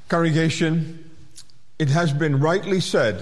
Congregation, it has been rightly said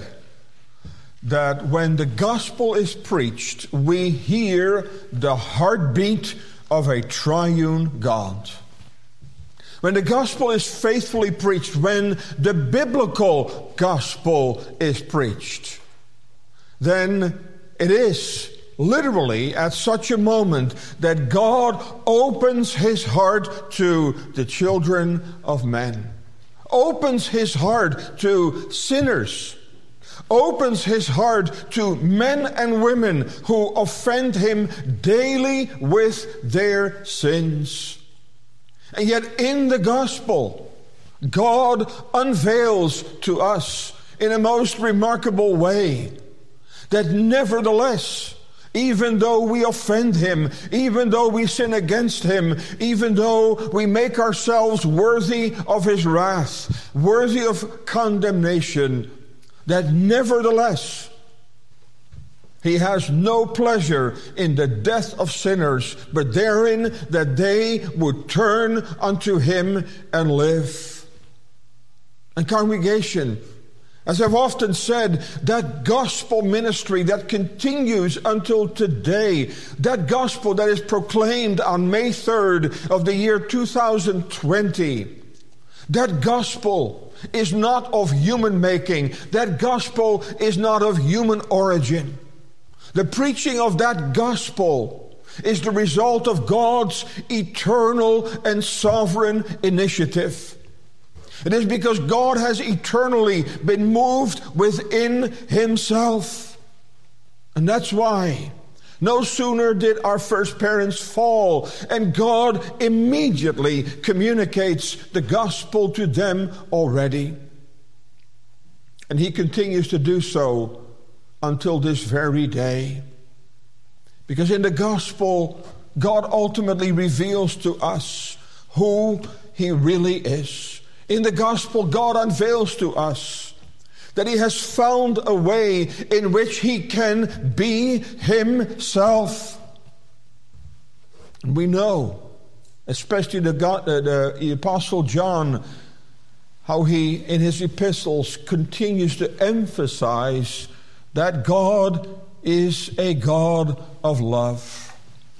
that when the gospel is preached, we hear the heartbeat of a triune God. When the gospel is faithfully preached, when the biblical gospel is preached, then it is literally at such a moment that God opens his heart to the children of men, opens his heart to sinners, opens his heart to men and women who offend him daily with their sins. And yet in the gospel, God unveils to us in a most remarkable way that nevertheless, even though we offend him, even though we sin against him, even though we make ourselves worthy of his wrath, worthy of condemnation, that nevertheless he has no pleasure in the death of sinners, but therein that they would turn unto him and live. And congregation, as I've often said, that gospel ministry that continues until today, that gospel that is proclaimed on May 3rd of the year 2020, that gospel is not of human making. That gospel is not of human origin. The preaching of that gospel is the result of God's eternal and sovereign initiative. It is because God has eternally been moved within himself. And that's why no sooner did our first parents fall, and God immediately communicates the gospel to them already. And he continues to do so until this very day. Because in the gospel, God ultimately reveals to us who he really is. In the gospel, God unveils to us that he has found a way in which he can be himself. And we know, especially the Apostle John, how he, in his epistles, continues to emphasize that God is a God of love.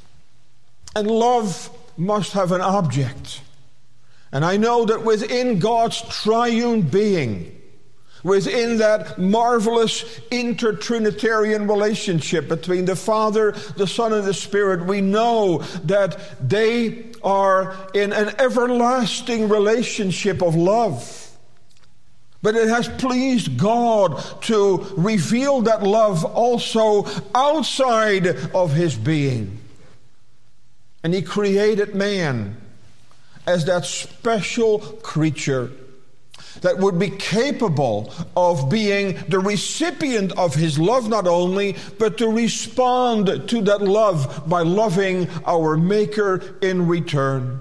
And love must have an object. And I know that within God's triune being, within that marvelous intertrinitarian relationship between the Father, the Son, and the Spirit, we know that they are in an everlasting relationship of love. But it has pleased God to reveal that love also outside of his being. And he created man as that special creature that would be capable of being the recipient of his love not only, but to respond to that love by loving our Maker in return.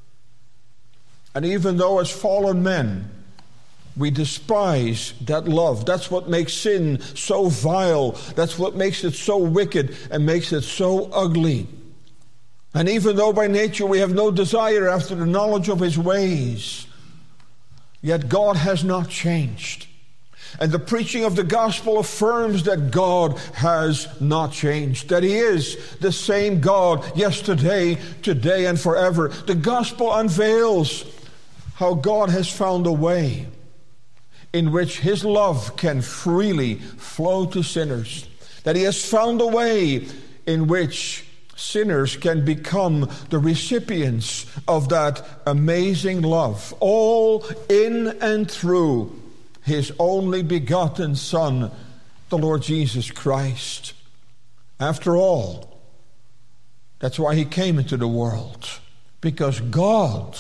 And even though as fallen men, we despise that love. That's what makes sin so vile. That's what makes it so wicked and makes it so ugly. And even though by nature we have no desire after the knowledge of his ways, yet God has not changed. And the preaching of the gospel affirms that God has not changed, that he is the same God yesterday, today, and forever. The gospel unveils how God has found a way in which his love can freely flow to sinners, that he has found a way in which sinners can become the recipients of that amazing love, all in and through his only begotten Son, the Lord Jesus Christ. After all, that's why he came into the world, because God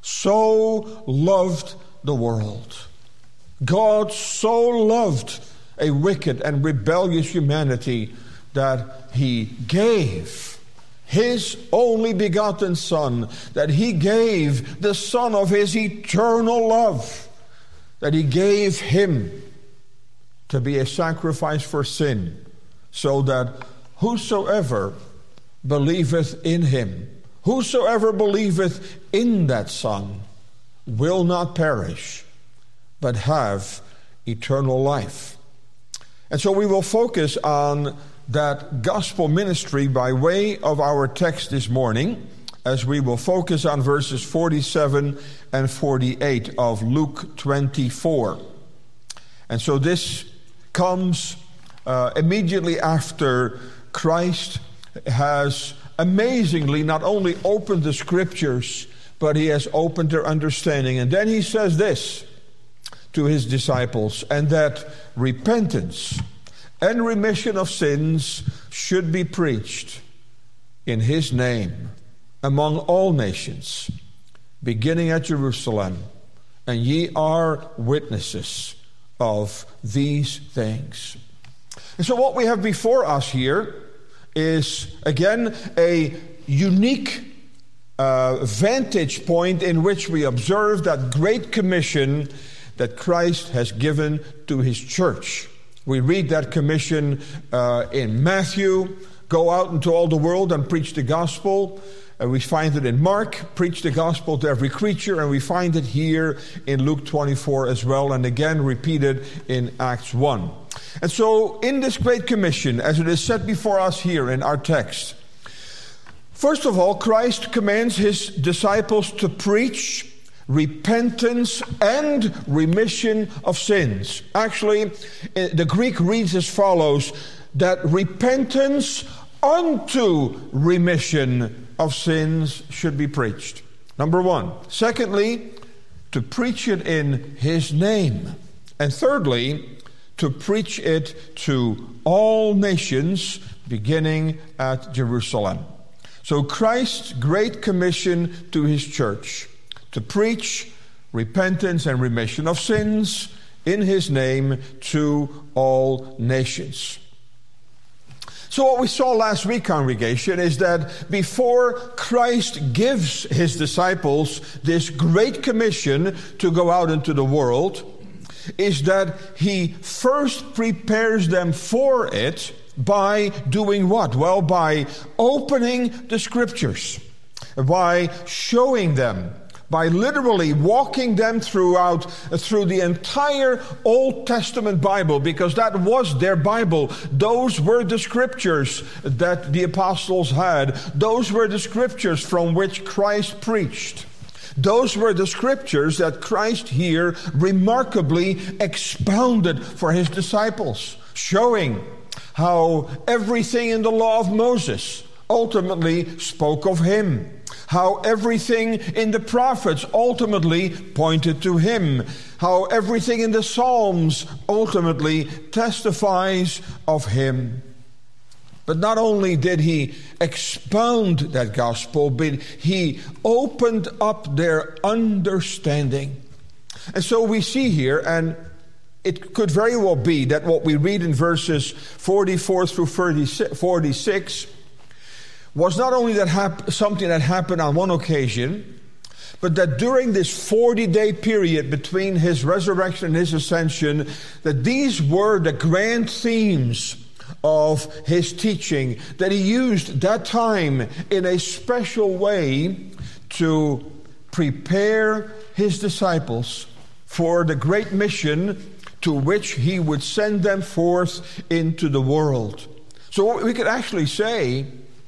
so loved the world. God so loved a wicked and rebellious humanity that he gave his only begotten Son, that he gave the Son of his eternal love, that he gave him to be a sacrifice for sin, so that whosoever believeth in him, whosoever believeth in that Son, will not perish, but have eternal life. And so we will focus on that gospel ministry by way of our text this morning, as we will focus on verses 47 and 48 of Luke 24. And so this comes immediately after Christ has amazingly not only opened the scriptures, but he has opened their understanding. And then he says this to his disciples, and that repentance and remission of sins should be preached in his name among all nations, beginning at Jerusalem, and ye are witnesses of these things. And so what we have before us here is, again, a unique vantage point in which we observe that great commission that Christ has given to his church. We read that commission in Matthew, go out into all the world and preach the gospel. We find it in Mark, preach the gospel to every creature, and we find it here in Luke 24 as well, and again repeated in Acts 1. And so in this great commission, as it is set before us here in our text, first of all, Christ commands his disciples to preach repentance and remission of sins. Actually, the Greek reads as follows, that repentance unto remission of sins should be preached. Number one. Secondly, to preach it in his name. And thirdly, to preach it to all nations, beginning at Jerusalem. So Christ's great commission to his church, to preach repentance and remission of sins in his name to all nations. So what we saw last week, congregation, is that before Christ gives his disciples this great commission to go out into the world, is that he first prepares them for it by doing what? Well, by opening the scriptures, by showing them, by literally walking them through the entire Old Testament Bible, because that was their Bible. Those were the scriptures that the apostles had. Those were the scriptures from which Christ preached. Those were the scriptures that Christ here remarkably expounded for his disciples, showing how everything in the law of Moses ultimately spoke of him, how everything in the prophets ultimately pointed to him, how everything in the Psalms ultimately testifies of him. But not only did he expound that gospel, but he opened up their understanding. And so we see here, and it could very well be that what we read in verses 44 through 46 was not only something that happened on one occasion, but that during this 40-day period between his resurrection and his ascension, that these were the grand themes of his teaching, that he used that time in a special way to prepare his disciples for the great mission to which he would send them forth into the world. So what we could actually say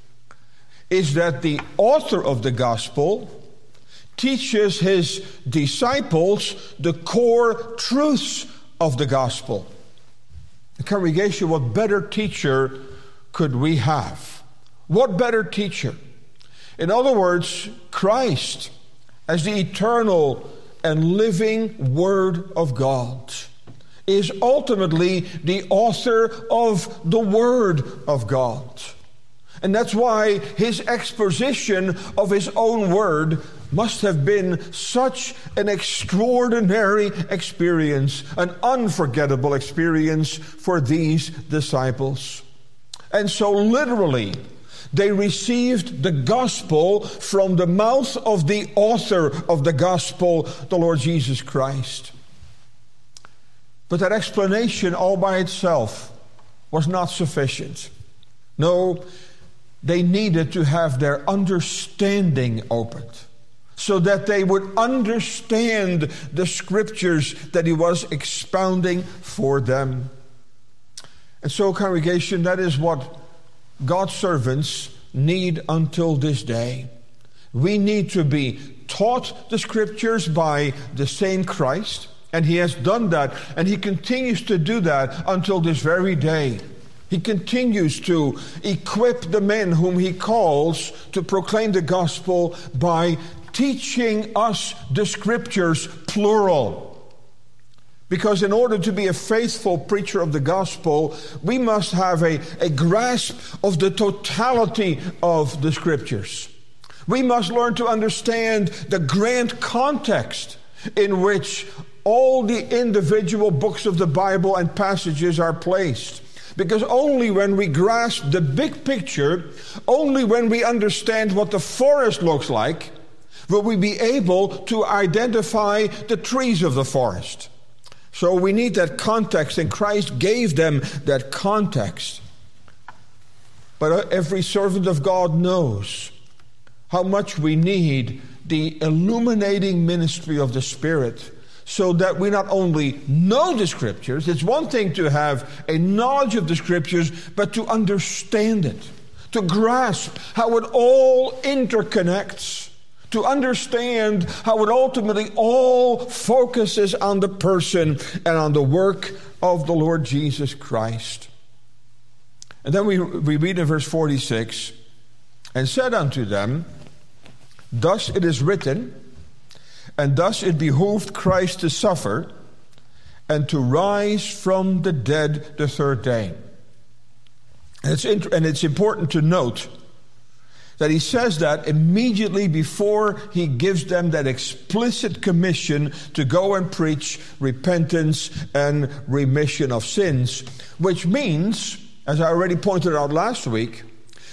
is that the author of the gospel teaches his disciples the core truths of the gospel. The congregation, what better teacher could we have? What better teacher? In other words, Christ as the eternal and living Word of God is ultimately the author of the Word of God. And that's why his exposition of his own word must have been such an extraordinary experience, an unforgettable experience for these disciples. And so literally, they received the gospel from the mouth of the author of the gospel, the Lord Jesus Christ. But that explanation all by itself was not sufficient. No, they needed to have their understanding opened. so that they would understand the scriptures that he was expounding for them. And so, congregation, that is what God's servants need until this day. We need to be taught the scriptures by the same Christ, and he has done that, and he continues to do that until this very day. He continues to equip the men whom he calls to proclaim the gospel by teaching us the scriptures, plural. Because in order to be a faithful preacher of the gospel, we must have a grasp of the totality of the scriptures. We must learn to understand the grand context in which all the individual books of the Bible and passages are placed. Because only when we grasp the big picture, only when we understand what the forest looks like, will we be able to identify the trees of the forest. So we need that context, and Christ gave them that context. But every servant of God knows how much we need the illuminating ministry of the Spirit, so that we not only know the scriptures. It's one thing to have a knowledge of the scriptures, but to understand it, to grasp how it all interconnects, to understand how it ultimately all focuses on the person and on the work of the Lord Jesus Christ. And then we read in verse 46, and said unto them, thus it is written, and thus it behooved Christ to suffer and to rise from the dead the third day. And it's important to note that he says that immediately before he gives them that explicit commission to go and preach repentance and remission of sins, which means, as I already pointed out last week,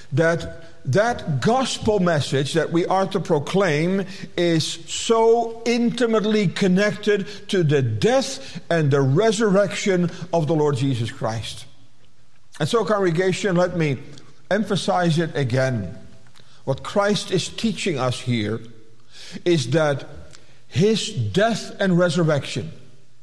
that gospel message that we are to proclaim is so intimately connected to the death and the resurrection of the Lord Jesus Christ. And so, congregation, let me emphasize it again. What Christ is teaching us here is that his death and resurrection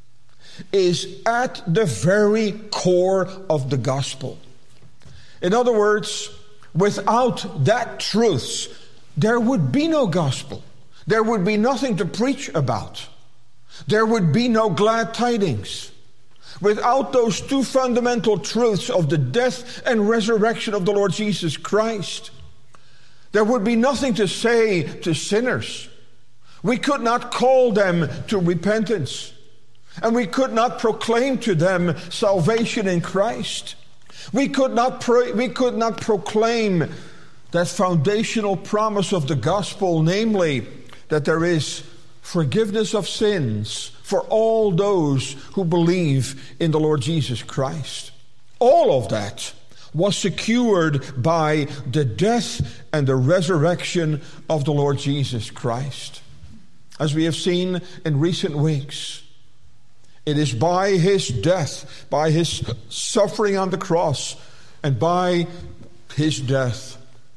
is at the very core of the gospel. In other words, without that truth, there would be no gospel. There would be nothing to preach about. There would be no glad tidings. Without those two fundamental truths of the death and resurrection of the Lord Jesus Christ, there would be nothing to say to sinners. We could not call them to repentance, and we could not proclaim to them salvation in Christ. We could not proclaim that foundational promise of the gospel, namely that there is forgiveness of sins for all those who believe in the Lord Jesus Christ. All of that was secured by the death and the resurrection of the Lord Jesus Christ. As we have seen in recent weeks, it is by his death, by his suffering on the cross, and by his death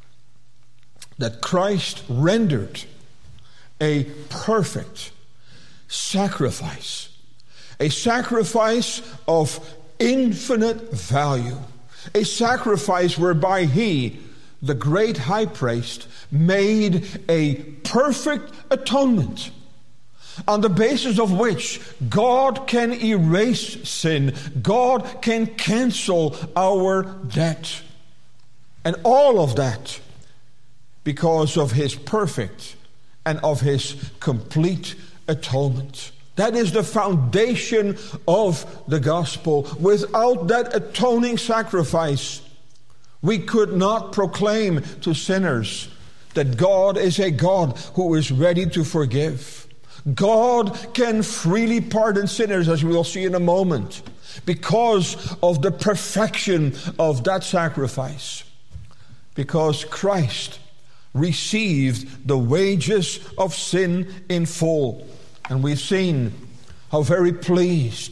that Christ rendered a perfect sacrifice, a sacrifice of infinite value, a sacrifice whereby he, the great high priest, made a perfect atonement, on the basis of which God can erase sin, God can cancel our debt. And all of that because of his perfect and of his complete atonement. That is the foundation of the gospel. Without that atoning sacrifice, we could not proclaim to sinners that God is a God who is ready to forgive. God can freely pardon sinners, as we will see in a moment, because of the perfection of that sacrifice. Because Christ received the wages of sin in full. And we've seen how very pleased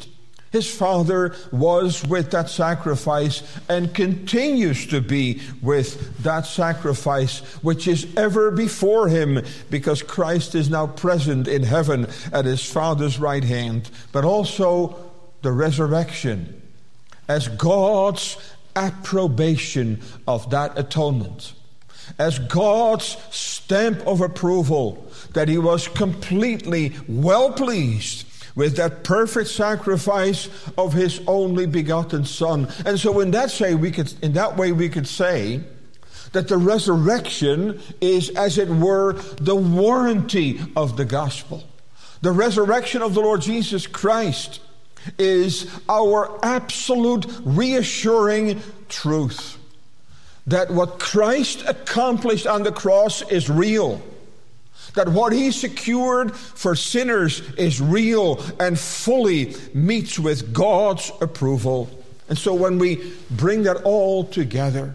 His Father was with that sacrifice and continues to be with that sacrifice, which is ever before Him, because Christ is now present in heaven at His Father's right hand. But also the resurrection as God's approbation of that atonement, as God's stamp of approval that He was completely well pleased with that perfect sacrifice of His only begotten Son. And so in that way we could say that the resurrection is, as it were, the warranty of the gospel. The resurrection of the Lord Jesus Christ is our absolute reassuring truth that what Christ accomplished on the cross is real, that what He secured for sinners is real and fully meets with God's approval. And so when we bring that all together,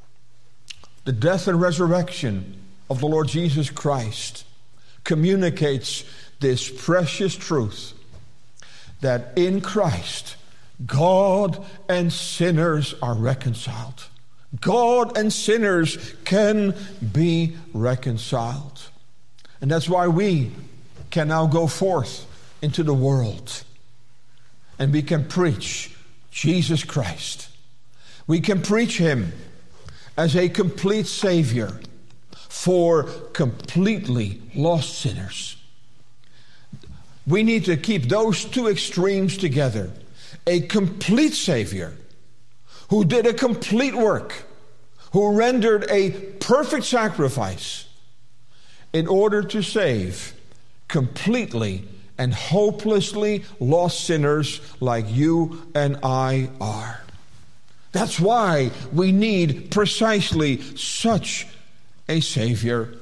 the death and resurrection of the Lord Jesus Christ communicates this precious truth that in Christ, God and sinners are reconciled. God and sinners can be reconciled. And that's why we can now go forth into the world and we can preach Jesus Christ. We can preach Him as a complete Savior for completely lost sinners. We need to keep those two extremes together. A complete Savior who did a complete work, who rendered a perfect sacrifice in order to save completely and hopelessly lost sinners like you and I are. That's why we need precisely such a Savior.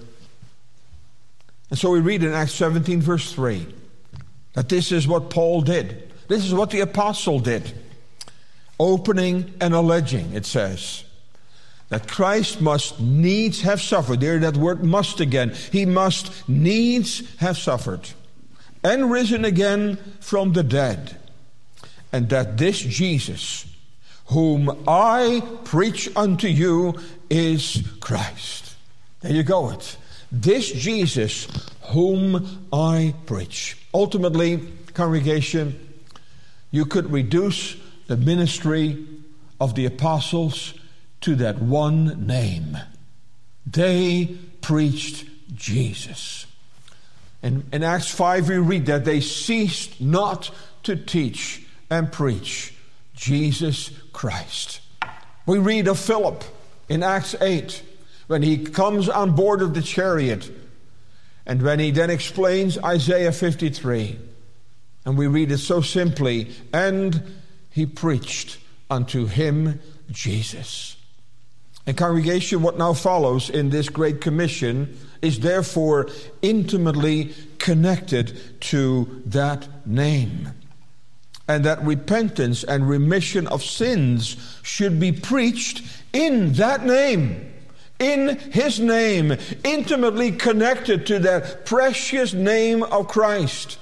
And so we read in Acts 17 verse 3 that this is what Paul did. This is what the apostle did. Opening and alleging, it says, that Christ must needs have suffered. There, that word must again. He must needs have suffered and risen again from the dead. And that this Jesus, whom I preach unto you, is Christ. There you go. This Jesus, whom I preach. Ultimately, congregation, you could reduce the ministry of the apostles to that one name. They preached Jesus. And in Acts 5 we read that they ceased not to teach and preach Jesus Christ. We read of Philip in Acts 8 when he comes on board of the chariot and when he then explains Isaiah 53. And we read it so simply, and he preached unto him Jesus. And congregation, what now follows in this Great Commission is therefore intimately connected to that name. And that repentance and remission of sins should be preached in that name, in His name, intimately connected to that precious name of Christ.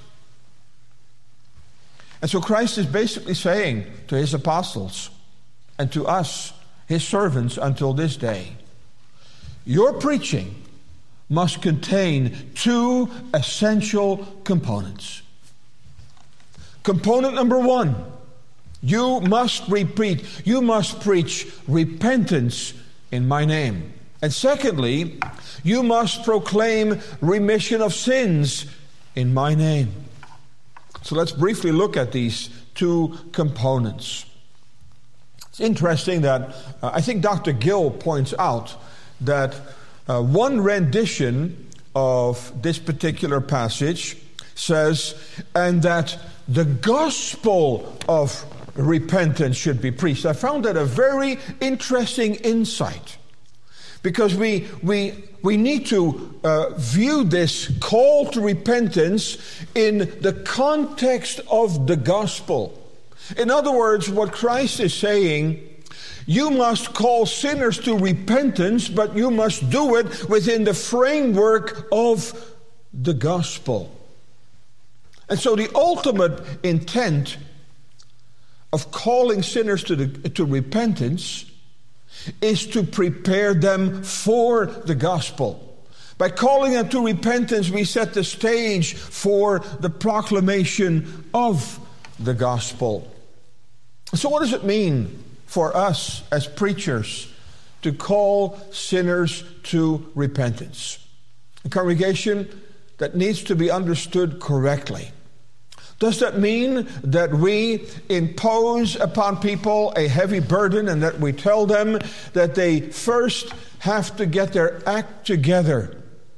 And so Christ is basically saying to His apostles and to us, His servants until this day, your preaching must contain two essential components. Component number one, you must preach repentance in my name. And secondly, you must proclaim remission of sins in my name. So let's briefly look at these two components. It's interesting that I think Dr. Gill points out that one rendition of this particular passage says, and that the gospel of repentance should be preached. I found that a very interesting insight, because we need to view this call to repentance in the context of the gospel. In other words, what Christ is saying, you must call sinners to repentance, but you must do it within the framework of the gospel. And so the ultimate intent of calling sinners to repentance is to prepare them for the gospel. By calling them to repentance, we set the stage for the proclamation of the gospel. So what does it mean for us as preachers to call sinners to repentance? A congregation that needs to be understood correctly. Does that mean that we impose upon people a heavy burden and that we tell them that they first have to get their act together?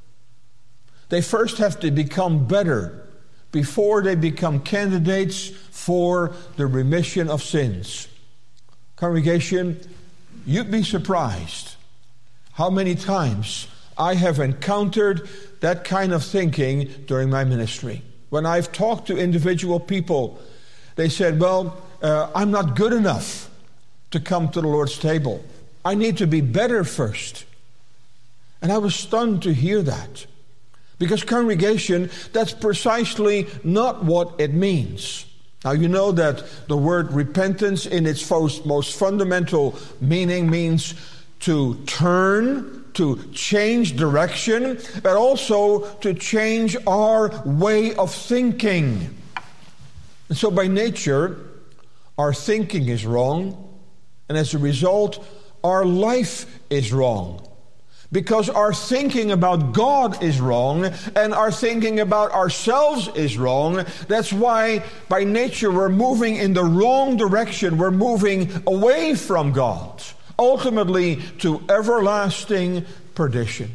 They first have to become better before they become candidates for the remission of sins. Congregation, you'd be surprised how many times I have encountered that kind of thinking during my ministry. When I've talked to individual people, they said, I'm not good enough to come to the Lord's table. I need to be better first. And I was stunned to hear that. Because congregation, that's precisely not what it means. Now you know that the word repentance in its most fundamental meaning means to turn, to change direction, but also to change our way of thinking. And so by nature, our thinking is wrong, and as a result, our life is wrong. Because our thinking about God is wrong, and our thinking about ourselves is wrong. That's why, by nature, we're moving in the wrong direction. We're moving away from God, ultimately to everlasting perdition.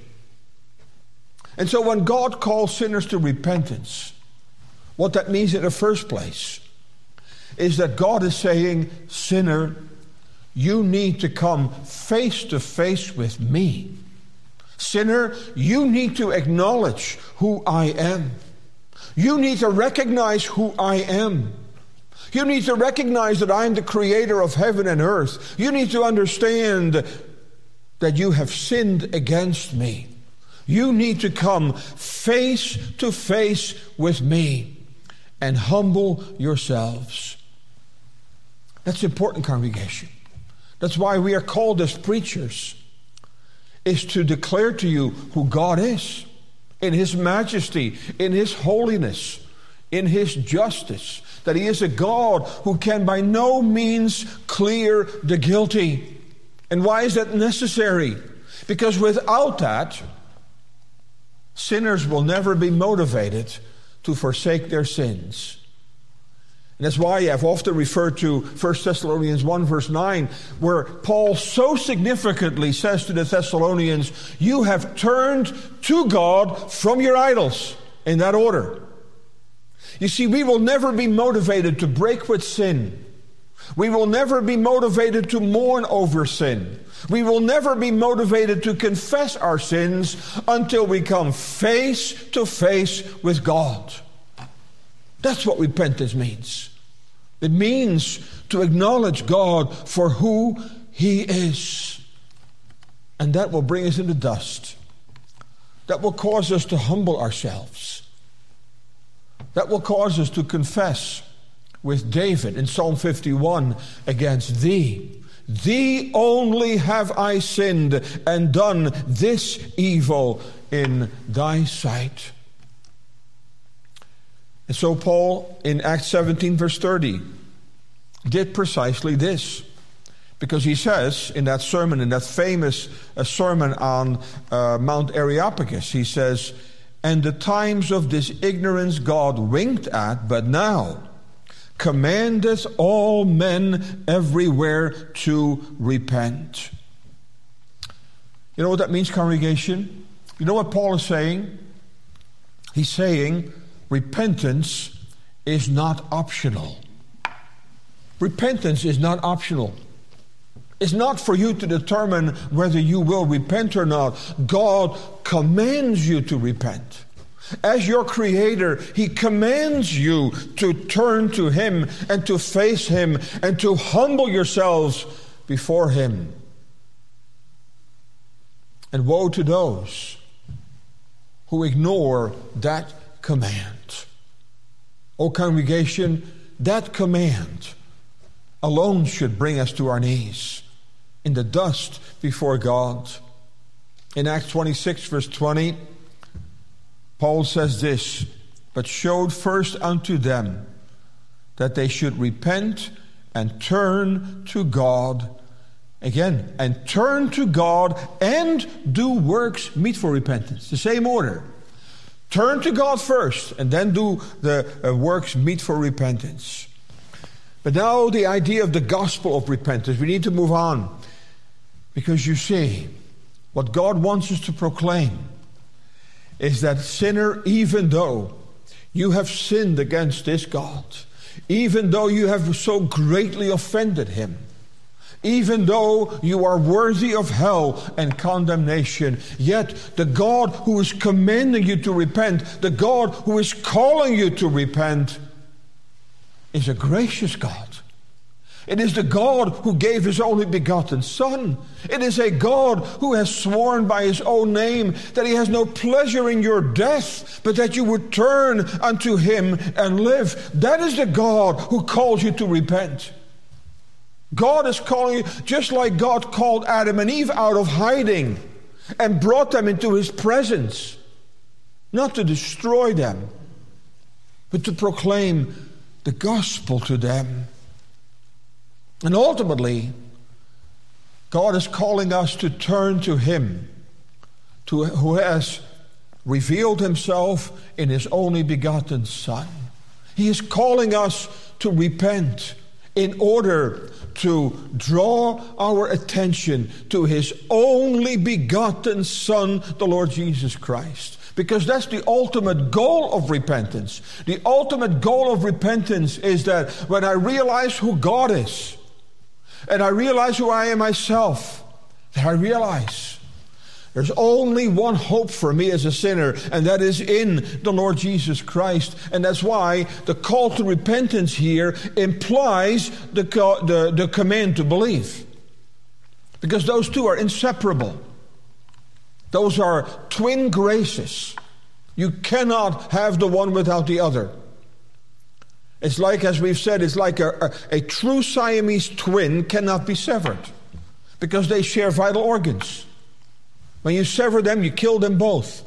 And so when God calls sinners to repentance, what that means in the first place is that God is saying, sinner, you need to come face to face with me. Sinner, you need to acknowledge who I am. You need to recognize who I am. You need to recognize that I am the creator of heaven and earth. You need to understand that you have sinned against me. You need to come face to face with me and humble yourselves. That's important, congregation. That's why we are called as preachers, is to declare to you who God is in His majesty, in His holiness, in His justice, that He is a God who can by no means clear the guilty. And why is that necessary? Because without that, sinners will never be motivated to forsake their sins. And that's why I've often referred to 1 Thessalonians 1 verse 9, where Paul so significantly says to the Thessalonians, you have turned to God from your idols, in that order. You see, we will never be motivated to break with sin. We will never be motivated to mourn over sin. We will never be motivated to confess our sins until we come face to face with God. That's what repentance means. It means to acknowledge God for who He is. And that will bring us into dust. That will cause us to humble ourselves. That will cause us to confess with David in Psalm 51, against Thee. Thee only have I sinned and done this evil in Thy sight. And so Paul, in Acts 17, verse 30, did precisely this. Because he says in that sermon, in that famous sermon on Mount Areopagus, he says, and the times of this ignorance God winked at, but now commandeth all men everywhere to repent. You know what that means, congregation? You know what Paul is saying? He's saying, repentance is not optional. Repentance is not optional. It's not for you to determine whether you will repent or not. God commands you to repent. As your Creator, He commands you to turn to Him and to face Him and to humble yourselves before Him. And woe to those who ignore that command. Oh, congregation, that command alone should bring us to our knees in the dust before God. In Acts 26, verse 20, Paul says this, but showed first unto them that they should repent and turn to God. Again, and turn to God and do works meet for repentance. The same order. Turn to God first and then do the works meet for repentance. But now the idea of the gospel of repentance. We need to move on. Because you see, what God wants us to proclaim is that sinner, even though you have sinned against this God, even though you have so greatly offended him, even though you are worthy of hell and condemnation, yet the God who is commanding you to repent, the God who is calling you to repent, is a gracious God. It is the God who gave his only begotten Son. It is a God who has sworn by his own name that he has no pleasure in your death, but that you would turn unto him and live. That is the God who calls you to repent. God is calling you, just like God called Adam and Eve out of hiding and brought them into his presence, not to destroy them, but to proclaim the gospel to them. And ultimately, God is calling us to turn to him, who has revealed himself in his only begotten Son. He is calling us to repent in order to draw our attention to his only begotten Son, the Lord Jesus Christ. Because that's the ultimate goal of repentance. The ultimate goal of repentance is that when I realize who God is, and I realize who I am myself, that I realize there's only one hope for me as a sinner, and that is in the Lord Jesus Christ. And that's why the call to repentance here implies the command to believe. Because those two are inseparable. Those are twin graces. You cannot have the one without the other. It's like, as we've said, it's like a true Siamese twin cannot be severed because they share vital organs. When you sever them, you kill them both.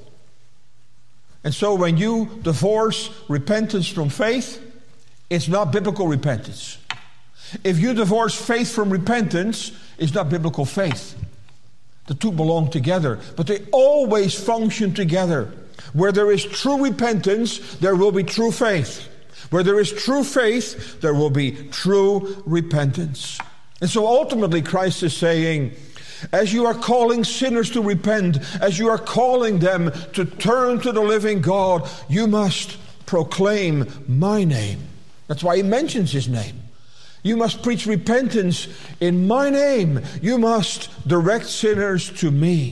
And so when you divorce repentance from faith, it's not biblical repentance. If you divorce faith from repentance, it's not biblical faith. The two belong together, but they always function together. Where there is true repentance, there will be true faith. Where there is true faith, there will be true repentance. And so ultimately Christ is saying, as you are calling sinners to repent, as you are calling them to turn to the living God, you must proclaim my name. That's why he mentions his name. You must preach repentance in my name. You must direct sinners to me.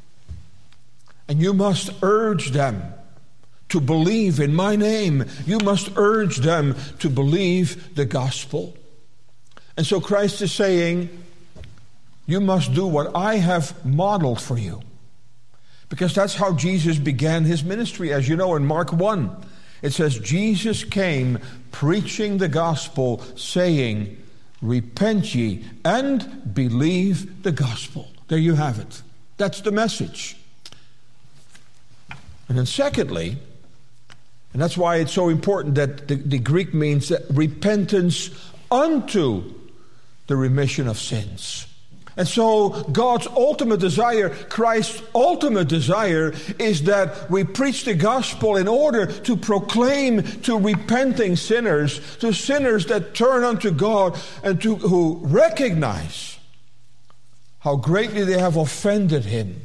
And you must urge them to believe in my name. You must urge them to believe the gospel. And so Christ is saying, you must do what I have modeled for you. Because that's how Jesus began his ministry. As you know, in Mark 1, it says, Jesus came preaching the gospel, saying, repent ye and believe the gospel. There you have it. That's the message. And then secondly, and that's why it's so important that the Greek means that repentance unto the remission of sins. And so God's ultimate desire, Christ's ultimate desire, is that we preach the gospel in order to proclaim to repenting sinners, to sinners that turn unto God and who recognize how greatly they have offended him,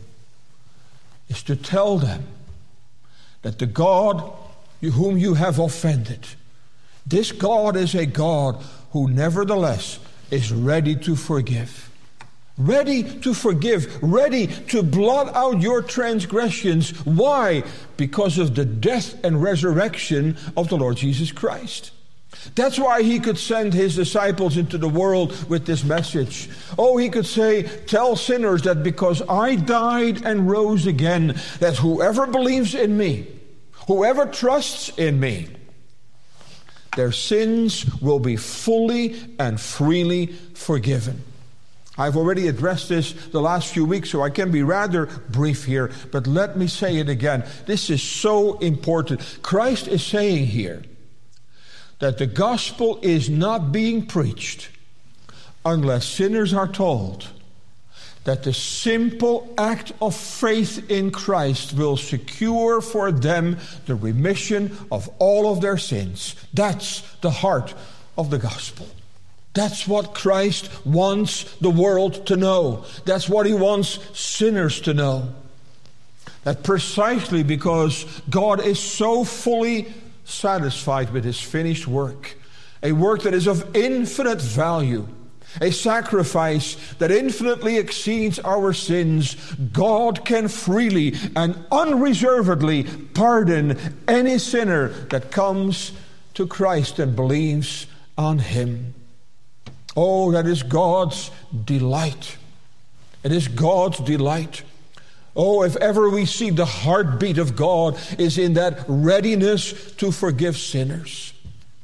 is to tell them that the God whom you have offended, this God is a God who nevertheless is ready to forgive. Ready to forgive, ready to blot out your transgressions. Why? Because of the death and resurrection of the Lord Jesus Christ. That's why he could send his disciples into the world with this message. Oh, he could say, tell sinners that because I died and rose again, that whoever believes in me, whoever trusts in me, their sins will be fully and freely forgiven. I've already addressed this the last few weeks, so I can be rather brief here, but let me say it again. This is so important. Christ is saying here that the gospel is not being preached unless sinners are told that the simple act of faith in Christ will secure for them the remission of all of their sins. That's the heart of the gospel. That's what Christ wants the world to know. That's what he wants sinners to know. That precisely because God is so fully satisfied with his finished work, a work that is of infinite value, a sacrifice that infinitely exceeds our sins, God can freely and unreservedly pardon any sinner that comes to Christ and believes on him. Oh, that is God's delight. It is God's delight. Oh, if ever we see the heartbeat of God is in that readiness to forgive sinners.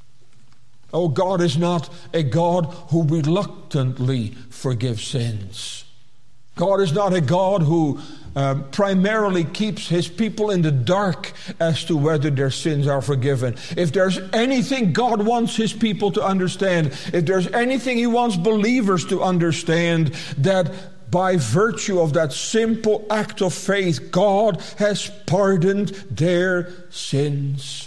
Oh, God is not a God who reluctantly forgives sins. God is not a God who primarily keeps his people in the dark as to whether their sins are forgiven. If there's anything God wants his people to understand, if there's anything he wants believers to understand, that by virtue of that simple act of faith, God has pardoned their sins.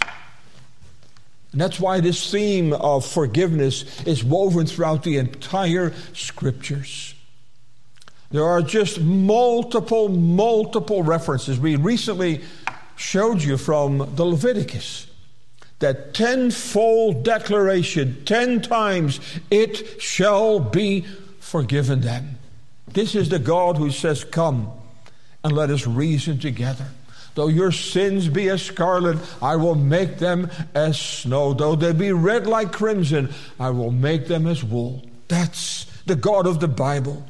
And that's why this theme of forgiveness is woven throughout the entire Scriptures. There are just multiple references. We recently showed you from the Leviticus that tenfold declaration, 10 times, it shall be forgiven them. This is the God who says, come and let us reason together. Though your sins be as scarlet, I will make them as snow. Though they be red like crimson, I will make them as wool. That's the God of the Bible.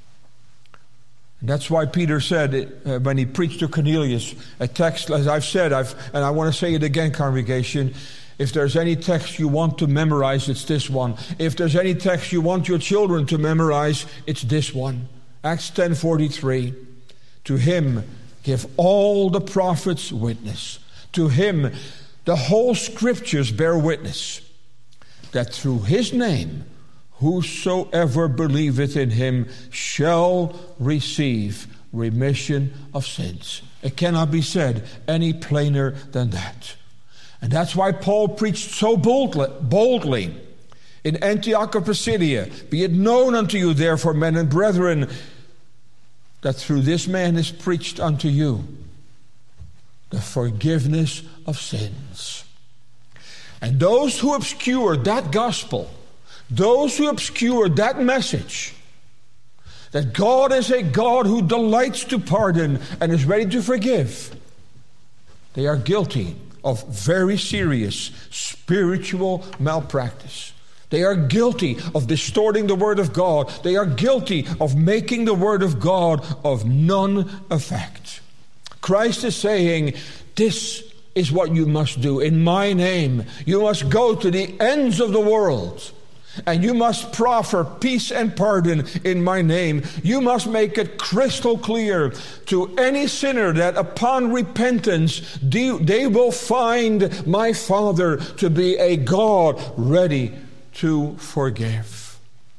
And that's why Peter said, when he preached to Cornelius, a text, as I've said, and I want to say it again, congregation, if there's any text you want to memorize, it's this one. If there's any text you want your children to memorize, it's this one. Acts 10:43. To him give all the prophets witness. To him the whole Scriptures bear witness, that through his name whosoever believeth in him shall receive remission of sins. It cannot be said any plainer than that. And that's why Paul preached so boldly in Antioch of Pisidia. Be it known unto you, therefore, men and brethren, that through this man is preached unto you the forgiveness of sins. And those who obscure that gospel, those who obscure that message, that God is a God who delights to pardon and is ready to forgive, they are guilty of very serious spiritual malpractice. They are guilty of distorting the Word of God. They are guilty of making the Word of God of none effect. Christ is saying, this is what you must do in my name. You must go to the ends of the world, and you must proffer peace and pardon in my name. You must make it crystal clear to any sinner that upon repentance, they will find my Father to be a God ready to forgive.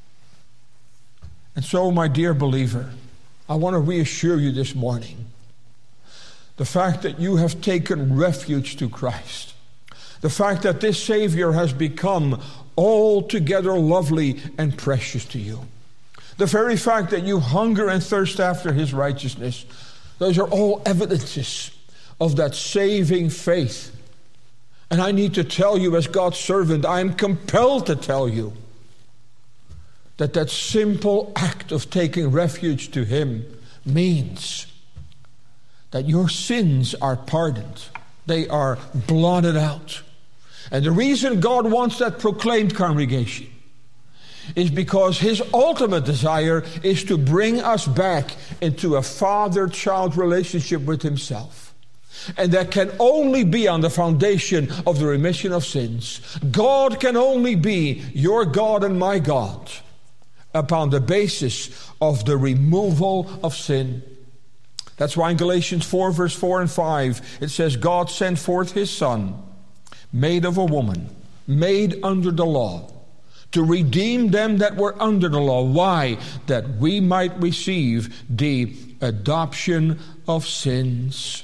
And so, my dear believer, I want to reassure you this morning. The fact that you have taken refuge to Christ, the fact that this Savior has become altogether lovely and precious to you, the very fact that you hunger and thirst after his righteousness, those are all evidences of that saving faith. And I need to tell you, as God's servant, I am compelled to tell you that that simple act of taking refuge to him means that your sins are pardoned. They are blotted out. And the reason God wants that proclaimed, congregation, is because his ultimate desire is to bring us back into a father-child relationship with himself. And that can only be on the foundation of the remission of sins. God can only be your God and my God upon the basis of the removal of sin. That's why in Galatians 4, verse 4 and 5, it says, God sent forth his Son, made of a woman, made under the law, to redeem them that were under the law. Why? That we might receive the adoption of sins.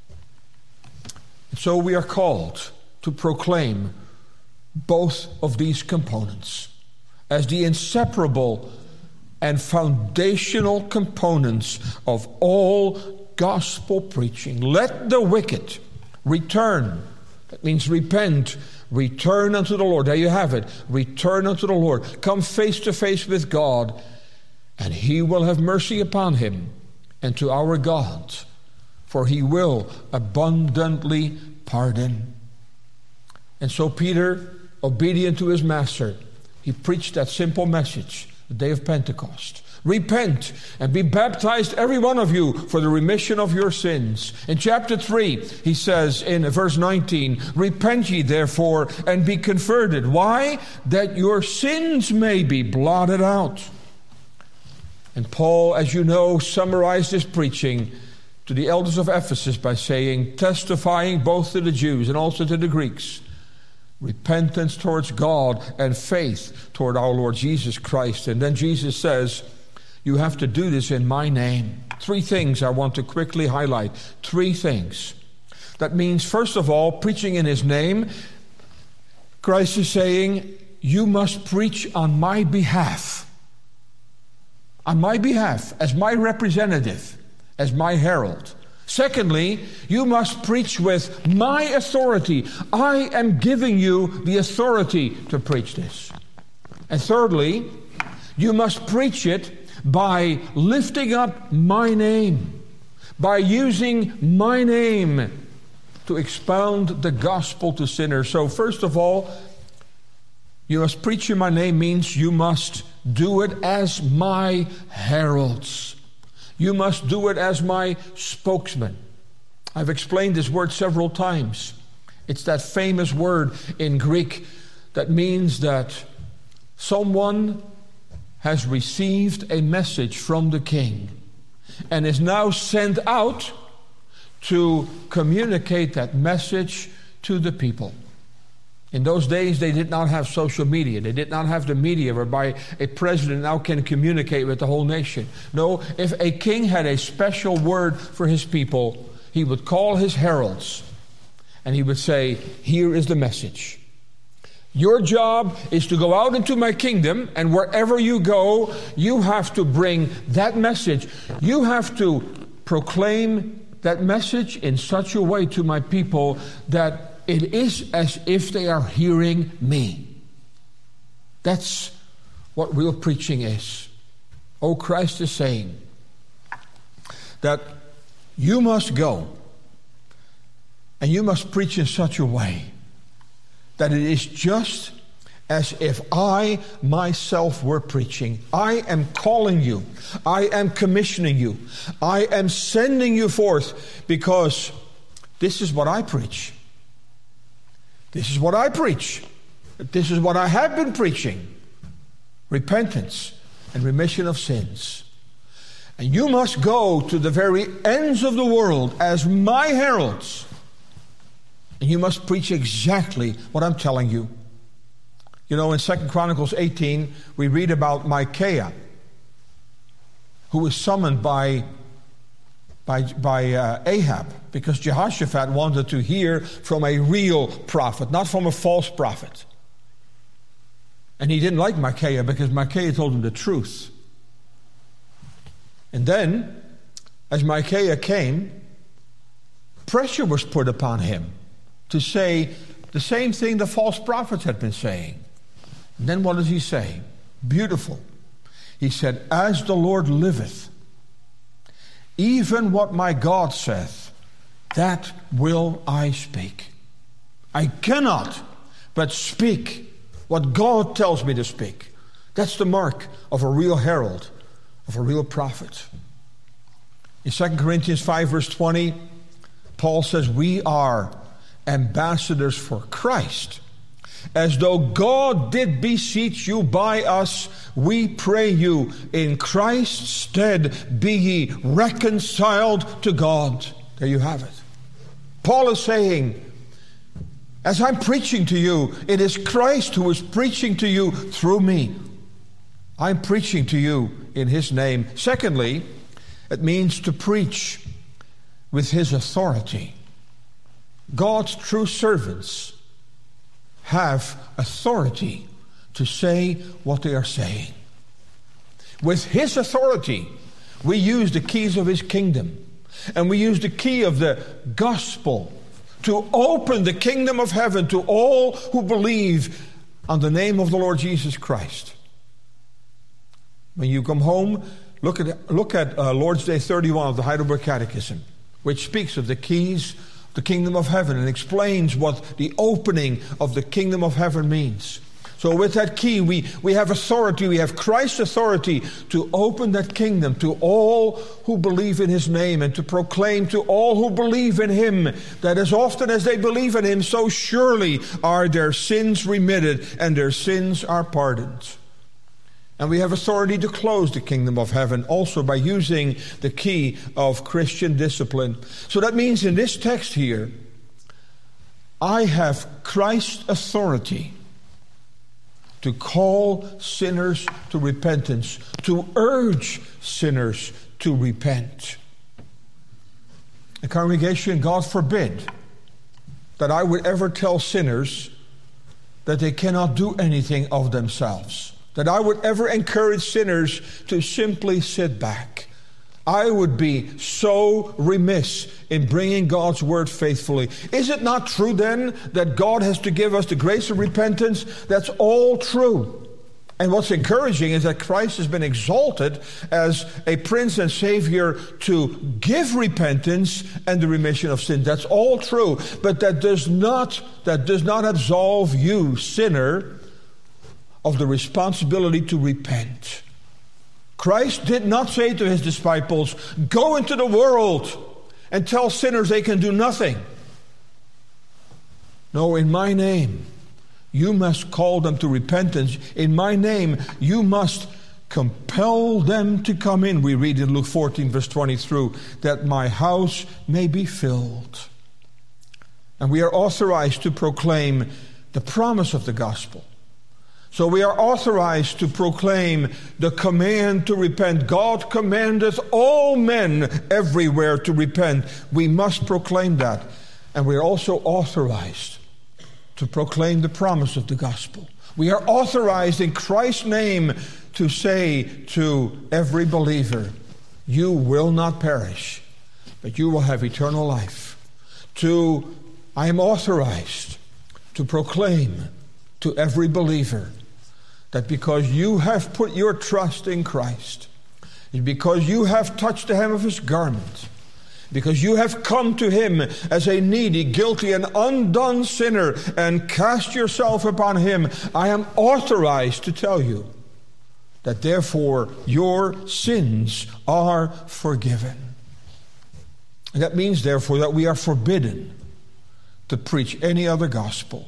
So we are called to proclaim both of these components as the inseparable and foundational components of all gospel preaching. Let the wicked return. That means repent. Return unto the Lord. There you have it. Return unto the Lord. Come face to face with God, and he will have mercy upon him and to our God, for he will abundantly pardon. And so Peter, obedient to his master, he preached that simple message the day of Pentecost. Repent and be baptized, every one of you, for the remission of your sins. In chapter 3, he says in verse 19, repent ye therefore and be converted. Why? That your sins may be blotted out. And Paul, as you know, summarized his preaching to the elders of Ephesus by saying, testifying both to the Jews and also to the Greeks, repentance towards God and faith toward our Lord Jesus Christ. And then Jesus says, you have to do this in my name. 3 things I want to quickly highlight. 3 things. That means, first of all, preaching in his name. Christ is saying, you must preach on my behalf. On my behalf, as my representative, as my herald. Secondly, you must preach with my authority. I am giving you the authority to preach this. And thirdly, you must preach it by lifting up my name, by using my name to expound the gospel to sinners. So first of all, you must preach in my name means you must do it as my heralds. You must do it as my spokesman. I've explained this word several times. It's that famous word in Greek that means that someone has received a message from the king and is now sent out to communicate that message to the people. In those days, they did not have social media. They did not have the media whereby a president now can communicate with the whole nation. No, if a king had a special word for his people, he would call his heralds and he would say, here is the message. Your job is to go out into my kingdom, and wherever you go, you have to bring that message. You have to proclaim that message in such a way to my people that it is as if they are hearing me. That's what real preaching is. Oh, Christ is saying that you must go and you must preach in such a way that it is just as if I myself were preaching. I am calling you. I am commissioning you. I am sending you forth because this is what I preach. This is what I preach. This is what I have been preaching. Repentance and remission of sins. And you must go to the very ends of the world as my heralds. And you must preach exactly what I'm telling you. You know, in 2 Chronicles 18, we read about Micaiah, who was summoned by Ahab, because Jehoshaphat wanted to hear from a real prophet, not from a false prophet. And he didn't like Micaiah because Micaiah told him the truth. And then, as Micaiah came, pressure was put upon him to say the same thing the false prophets had been saying. And then what does he say? Beautiful. He said, as the Lord liveth, even what my God saith, that will I speak. I cannot but speak what God tells me to speak. That's the mark of a real herald, of a real prophet. In 2 Corinthians 5 verse 20, Paul says we are ambassadors for Christ. As though God did beseech you by us, we pray you, in Christ's stead, be ye reconciled to God. There you have it. Paul is saying, as I'm preaching to you, it is Christ who is preaching to you through me. I'm preaching to you in His name. Secondly, it means to preach with His authority. God's true servants have authority to say what they are saying. With His authority, we use the keys of His kingdom, and we use the key of the gospel to open the kingdom of heaven to all who believe on the name of the Lord Jesus Christ. When you come home, look at Lord's Day 31 of the Heidelberg Catechism, which speaks of the keys of the kingdom of heaven and explains what the opening of the kingdom of heaven means. So with that key, we have authority, we have Christ's authority to open that kingdom to all who believe in His name, and to proclaim to all who believe in Him that as often as they believe in Him, so surely are their sins remitted and their sins are pardoned. And we have authority to close the kingdom of heaven also by using the key of Christian discipline. So that means in this text here, I have Christ's authority to call sinners to repentance, to urge sinners to repent. The congregation, God forbid that I would ever tell sinners that they cannot do anything of themselves, that I would ever encourage sinners to simply sit back. I would be so remiss in bringing God's word faithfully. Is it not true then that God has to give us the grace of repentance? That's all true. And what's encouraging is that Christ has been exalted as a Prince and Savior to give repentance and the remission of sin. That's all true. But that does not absolve you, sinner, of the responsibility to repent. Christ did not say to His disciples, go into the world and tell sinners they can do nothing. No, in my name, you must call them to repentance. In my name, you must compel them to come in. We read in Luke 14, verse 20 through, that my house may be filled. And we are authorized to proclaim the promise of the gospel. So we are authorized to proclaim the command to repent. God commandeth all men everywhere to repent. We must proclaim that. And we are also authorized to proclaim the promise of the gospel. We are authorized in Christ's name to say to every believer, you will not perish, but you will have eternal life. I am authorized to proclaim to every believer that because you have put your trust in Christ, and because you have touched the hem of His garment, because you have come to Him as a needy, guilty, and undone sinner and cast yourself upon Him, I am authorized to tell you that therefore your sins are forgiven. And that means therefore that we are forbidden to preach any other gospel.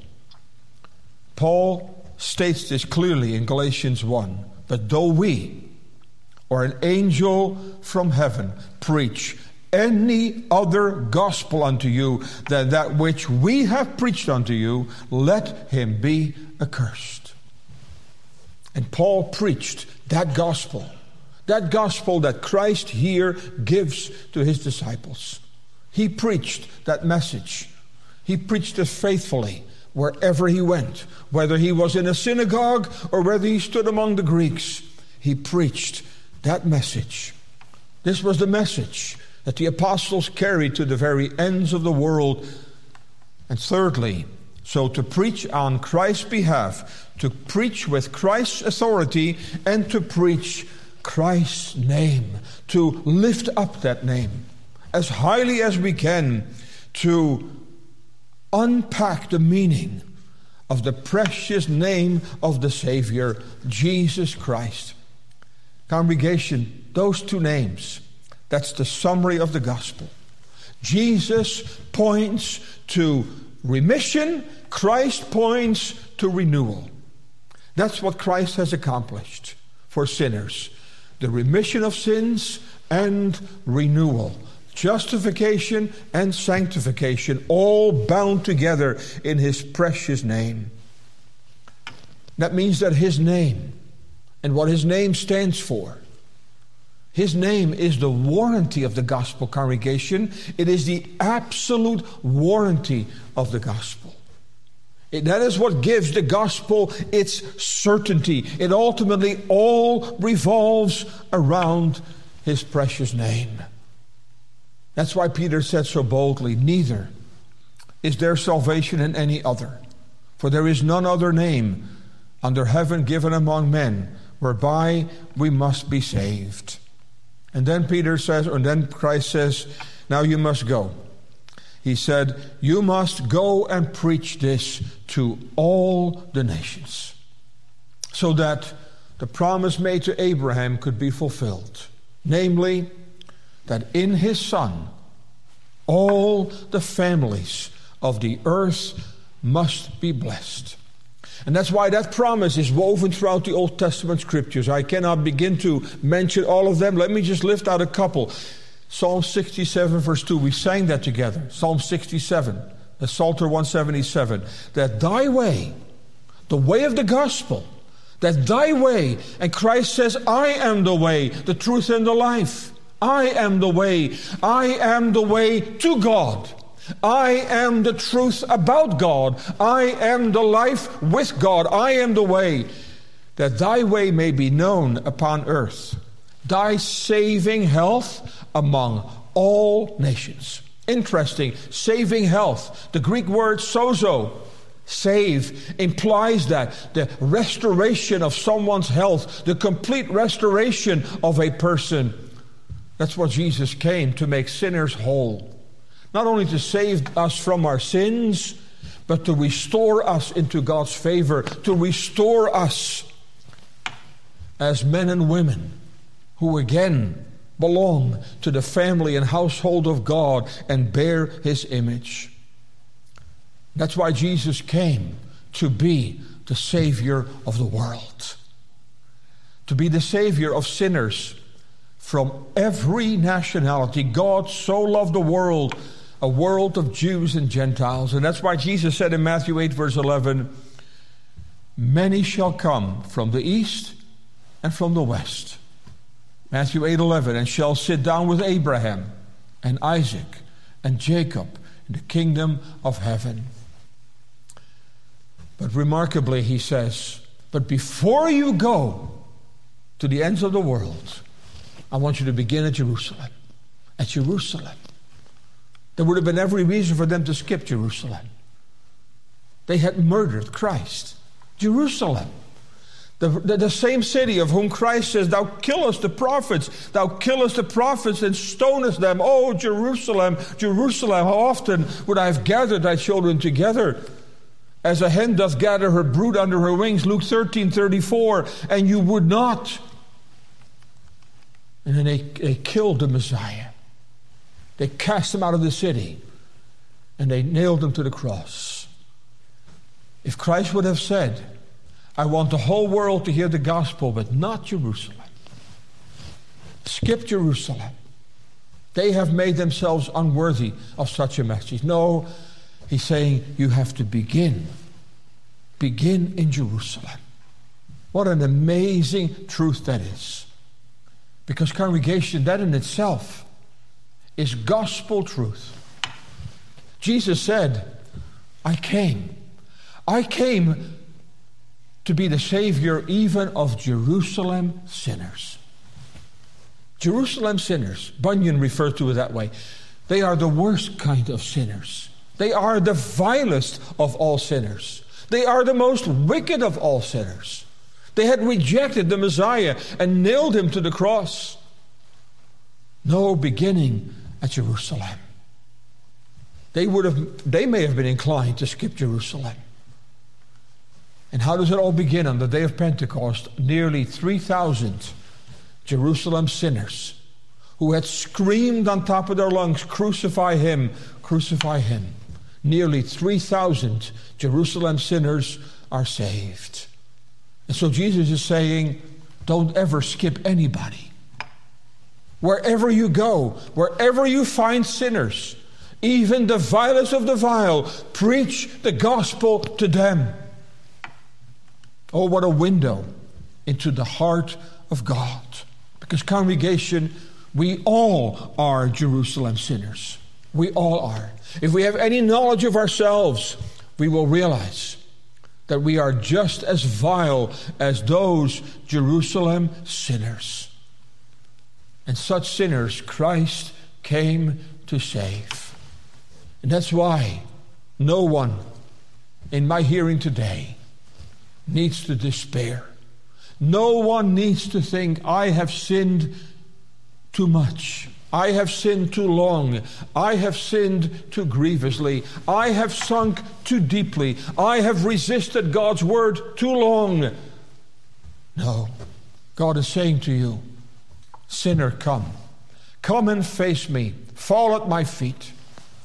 Paul states this clearly in Galatians 1. But though we, or an angel from heaven, preach any other gospel unto you than that which we have preached unto you, let him be accursed. And Paul preached that gospel that Christ here gives to His disciples. He preached that message. He preached it faithfully wherever he went, whether he was in a synagogue or whether he stood among the Greeks. He preached that message. This was the message that the apostles carried to the very ends of the world. And thirdly, so to preach on Christ's behalf, to preach with Christ's authority, and to preach Christ's name, to lift up that name as highly as we can, to unpack the meaning of the precious name of the Savior, Jesus Christ. Congregation, those two names, that's the summary of the gospel. Jesus points to remission. Christ points to renewal. That's what Christ has accomplished for sinners. The remission of sins and renewal. Justification and sanctification, all bound together in His precious name. That means that His name and what His name stands for. His name is the warranty of the gospel, congregation. It is the absolute warranty of the gospel. That is what gives the gospel its certainty. It ultimately all revolves around His precious name. That's why Peter said so boldly, neither is there salvation in any other. For there is none other name under heaven given among men whereby we must be saved. And then Christ says, now you must go. He said, you must go and preach this to all the nations, so that the promise made to Abraham could be fulfilled. Namely, that in His Son, all the families of the earth must be blessed. And that's why that promise is woven throughout the Old Testament scriptures. I cannot begin to mention all of them. Let me just lift out a couple. Psalm 67 verse 2, we sang that together. Psalm 67, the Psalter 177. That thy way, the way of the gospel, that thy way, and Christ says, I am the way, the truth, and the life. I am the way. I am the way to God. I am the truth about God. I am the life with God. I am the way, that thy way may be known upon earth, thy saving health among all nations. Interesting, saving health. The Greek word sozo, save, implies that the restoration of someone's health, the complete restoration of a person. That's what Jesus came, to make sinners whole. Not only to save us from our sins, but to restore us into God's favor, to restore us as men and women who again belong to the family and household of God and bear His image. That's why Jesus came, to be the Savior of the world, to be the Savior of sinners from every nationality. God so loved the world, a world of Jews and Gentiles. And that's why Jesus said in Matthew 8 verse 11, many shall come from the east and from the west. Matthew 8:11, and shall sit down with Abraham and Isaac and Jacob in the kingdom of heaven. But remarkably, he says, but before you go to the ends of the world, I want you to begin at Jerusalem. At Jerusalem. There would have been every reason for them to skip Jerusalem. They had murdered Christ. Jerusalem. The same city of whom Christ says, thou killest the prophets. Thou killest the prophets and stonest them. Oh, Jerusalem, Jerusalem, how often would I have gathered thy children together, as a hen doth gather her brood under her wings, Luke 13:34, and you would not. And then they killed the Messiah. They cast him out of the city, and they nailed him to the cross. If Christ would have said, I want the whole world to hear the gospel, but not Jerusalem. Skip Jerusalem. They have made themselves unworthy of such a message. No, he's saying you have to begin. Begin in Jerusalem. What an amazing truth that is. Because, congregation, that in itself is gospel truth. Jesus said, I came to be the Savior even of Jerusalem sinners. Jerusalem sinners. Bunyan refers to it that way. They are the worst kind of sinners. They are the vilest of all sinners. They are the most wicked of all sinners. They had rejected the Messiah and nailed him to the cross. No, beginning at Jerusalem. They may have been inclined to skip Jerusalem. And how does it all begin? On the day of Pentecost, nearly 3,000 Jerusalem sinners who had screamed on top of their lungs, "Crucify him, crucify him." Nearly 3,000 Jerusalem sinners are saved. And so Jesus is saying, don't ever skip anybody. Wherever you go, wherever you find sinners, even the vilest of the vile, preach the gospel to them. Oh, what a window into the heart of God. Because, congregation, we all are Jerusalem sinners. We all are. If we have any knowledge of ourselves, we will realize that we are just as vile as those Jerusalem sinners. And such sinners Christ came to save. And that's why no one in my hearing today needs to despair. No one needs to think, I have sinned too much. I have sinned too long. I have sinned too grievously. I have sunk too deeply. I have resisted God's word too long. No. God is saying to you, sinner, come. Come and face me. Fall at my feet.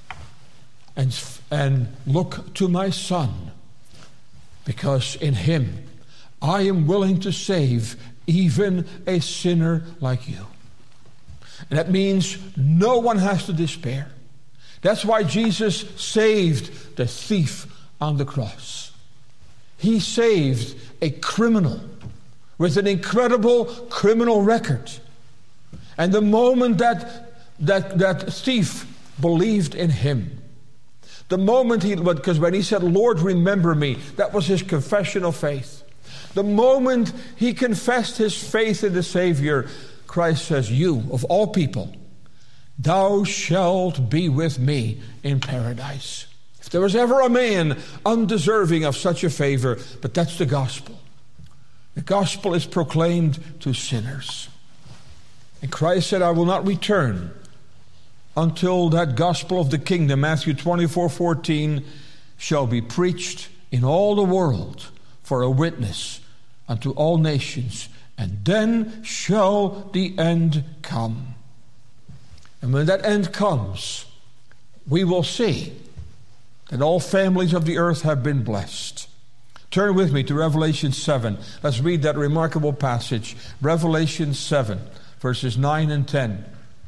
And look to my Son. Because in him, I am willing to save even a sinner like you. And that means no one has to despair. That's why Jesus saved the thief on the cross. He saved a criminal with an incredible criminal record. And the moment that thief believed in him, the moment because when he said, Lord, remember me, that was his confession of faith. The moment he confessed his faith in the Savior, Christ says, you, of all people, thou shalt be with me in paradise. If there was ever a man undeserving of such a favor, but that's the gospel. The gospel is proclaimed to sinners. And Christ said, I will not return until that gospel of the kingdom, Matthew 24:14, shall be preached in all the world for a witness unto all nations. And then shall the end come. And when that end comes, we will see that all families of the earth have been blessed. Turn with me to Revelation 7. Let's read that remarkable passage. Revelation 7, verses 9 and 10.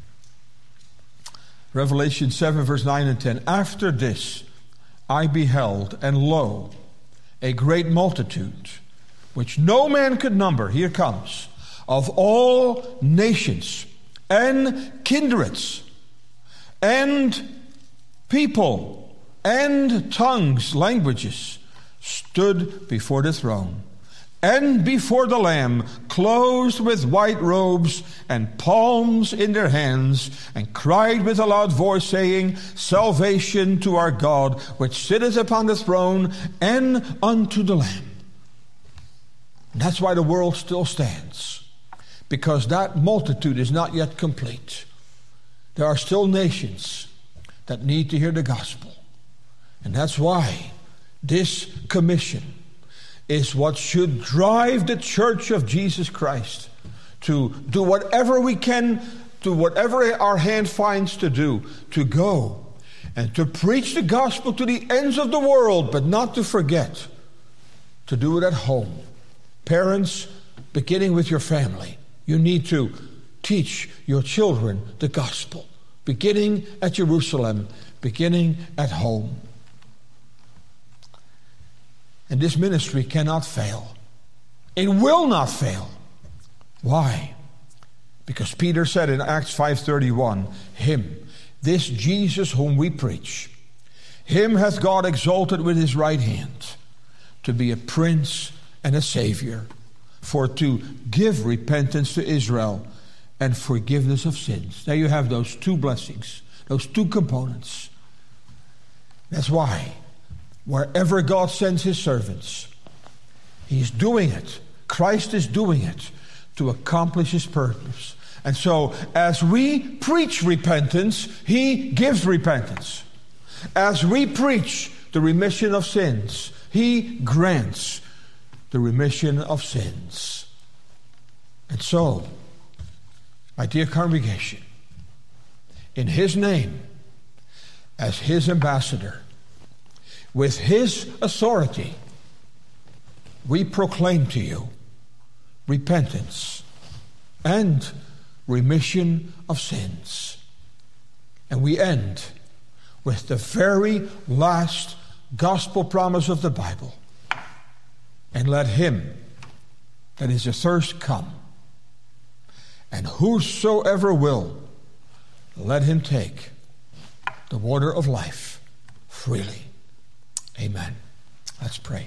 Revelation 7, verse 9 and 10. After this I beheld, and lo, a great multitude, which no man could number, here comes, of all nations and kindreds and people and tongues, languages, stood before the throne and before the Lamb, clothed with white robes and palms in their hands, and cried with a loud voice, saying, Salvation to our God, which sitteth upon the throne, and unto the Lamb. And that's why the world still stands, because that multitude is not yet complete. There are still nations that need to hear the gospel. And that's why this commission is what should drive the church of Jesus Christ to do whatever we can, to whatever our hand finds to do, to go and to preach the gospel to the ends of the world, but not to forget to do it at home. Parents, beginning with your family, you need to teach your children the gospel, beginning at Jerusalem, beginning at home. And this ministry cannot fail. It will not fail. Why? Because Peter said in Acts 5:31, him, this Jesus whom we preach, him hath God exalted with his right hand to be a prince and a savior, for to give repentance to Israel and forgiveness of sins. There you have those two blessings, those two components. That's why wherever God sends his servants, he's doing it. Christ is doing it to accomplish his purpose. And so as we preach repentance, he gives repentance. As we preach the remission of sins, he grants the remission of sins. And so, my dear congregation, in his name, as his ambassador, with his authority, we proclaim to you repentance and remission of sins. And we end with the very last gospel promise of the Bible. And let him that is athirst come, and whosoever will, let him take the water of life freely. Amen. Let's pray.